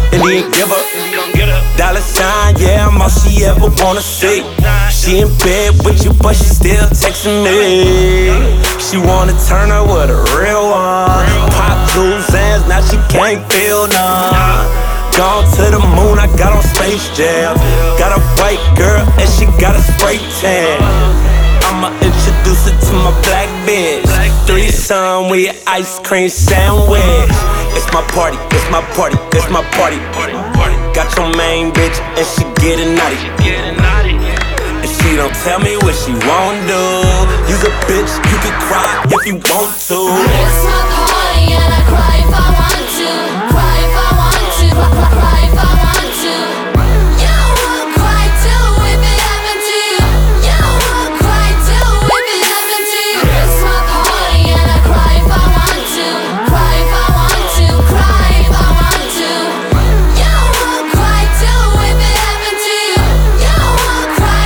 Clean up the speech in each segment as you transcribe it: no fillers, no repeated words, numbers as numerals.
Indian giver. Dollar sign, yeah, I'm all she ever wanna see. She in bed with you, but she still texting me. She wanna turn her with a real one. Pop two Zans, now she can't feel none. Gone to the moon, I got on Space Jam. Got a white girl and she got a spray tan. I'ma introduce her to my black bitch. Threesome with your ice cream sandwich. It's my party, it's my party, it's my party. Got your main bitch and she getting naughty. If she don't tell me what she won't do, you's a bitch, you can cry if you want to. It's my party and I cry if I want to. Cry if I want to, cry if I want to. You will cry too if it happened to you. You will cry too if it happened to you. It's my party and I cry if I want to. Cry if I want to, cry if I want to. You will cry too if it happened to you. You will cry,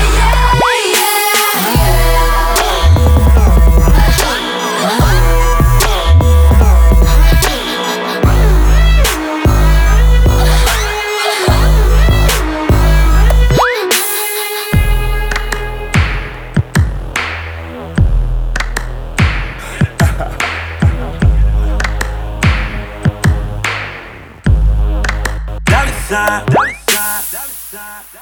Dollar sign.